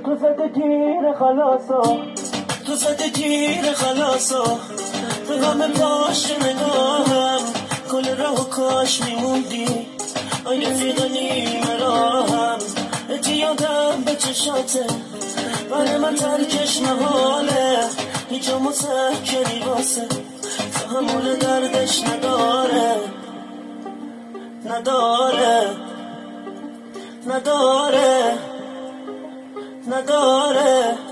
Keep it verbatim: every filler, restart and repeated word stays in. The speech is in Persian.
تو زده گیر خلاصا تو زده گیر خلاصا به همه پاش نگاهم کل راه و کاش میموندی آی رفیق نیمه راهم اتیادم به چشاته برای من ترکش محاله هیچا مسکنی واسه تحمل دردش نداره نداره نداره نداره